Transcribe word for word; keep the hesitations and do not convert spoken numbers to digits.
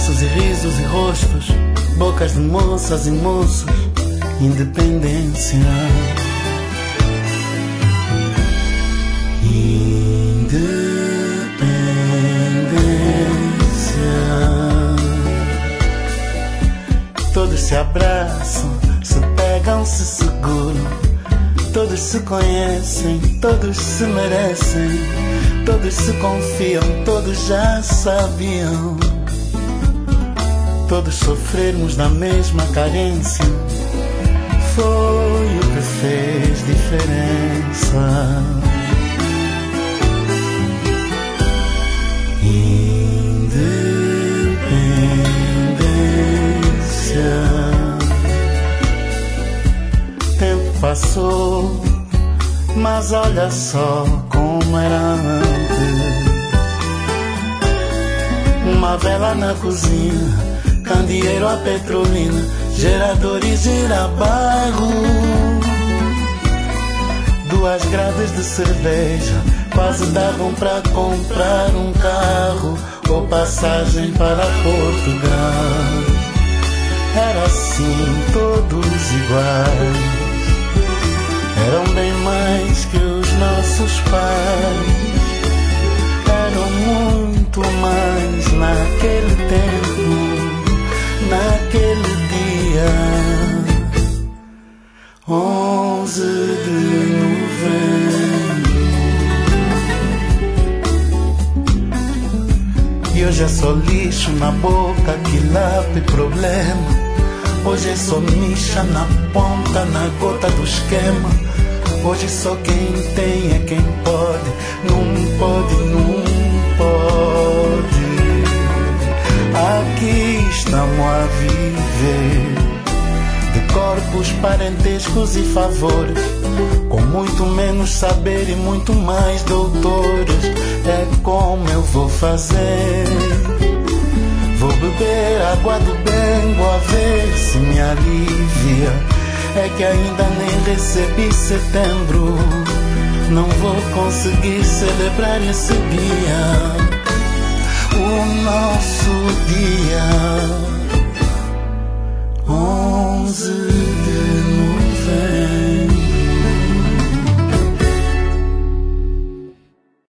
Abraços e risos e rostos, bocas de moças e moços, independência. Todos se abraçam, se pegam, se seguram. Todos se conhecem, todos se merecem. Todos se confiam, todos já sabiam. Todos sofrermos da mesma carência. Foi o que fez diferença. Tempo passou, mas olha só como era antes. Uma vela na cozinha, candeeiro a petrolina, geradores girabarro. Duas grades de cerveja quase davam pra comprar um carro ou passagem para Portugal. Era assim, todos iguais. Eram bem mais que os nossos pais. Eram muito mais naquele tempo, naquele dia. Onze de novembro. E hoje é só lixo na boca, quilapa e problema. Hoje é só micha na ponta, na gota do esquema. Hoje só quem tem é quem pode. Não pode, não pode. Aqui estamos a viver de corpos, parentescos e favores, com muito menos saber e muito mais doutores. É como eu vou fazer. Vou beber água do Bengo a ver se me alivia. É que ainda nem recebi setembro. Não vou conseguir celebrar esse dia, o nosso dia. Onze de novembro.